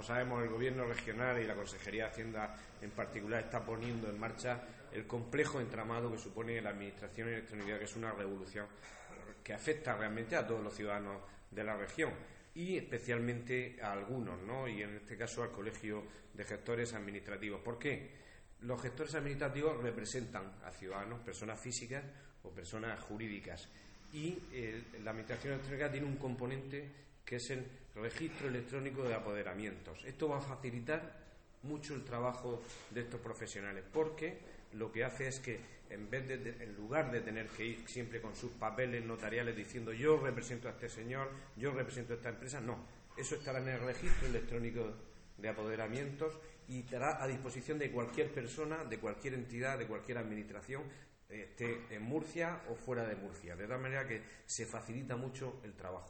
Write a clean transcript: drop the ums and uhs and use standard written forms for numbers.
sabemos, el Gobierno regional y la Consejería de Hacienda en particular está poniendo en marcha el complejo entramado que supone la Administración electrónica, que es una revolución que afecta realmente a todos los ciudadanos de la región y especialmente a algunos, ¿no? Y en este caso al Colegio de Gestores Administrativos. ¿Por qué? Los gestores administrativos representan a ciudadanos, personas físicas o personas jurídicas, y la Administración electrónica tiene un componente que es el registro electrónico de apoderamientos. Esto va a facilitar mucho el trabajo de estos profesionales, porque lo que hace es que en lugar de tener que ir siempre con sus papeles notariales diciendo yo represento a este señor, yo represento a esta empresa, no, eso estará en el registro electrónico de apoderamientos y estará a disposición de cualquier persona, de cualquier entidad, de cualquier administración, esté en Murcia o fuera de Murcia, de tal manera que se facilita mucho el trabajo.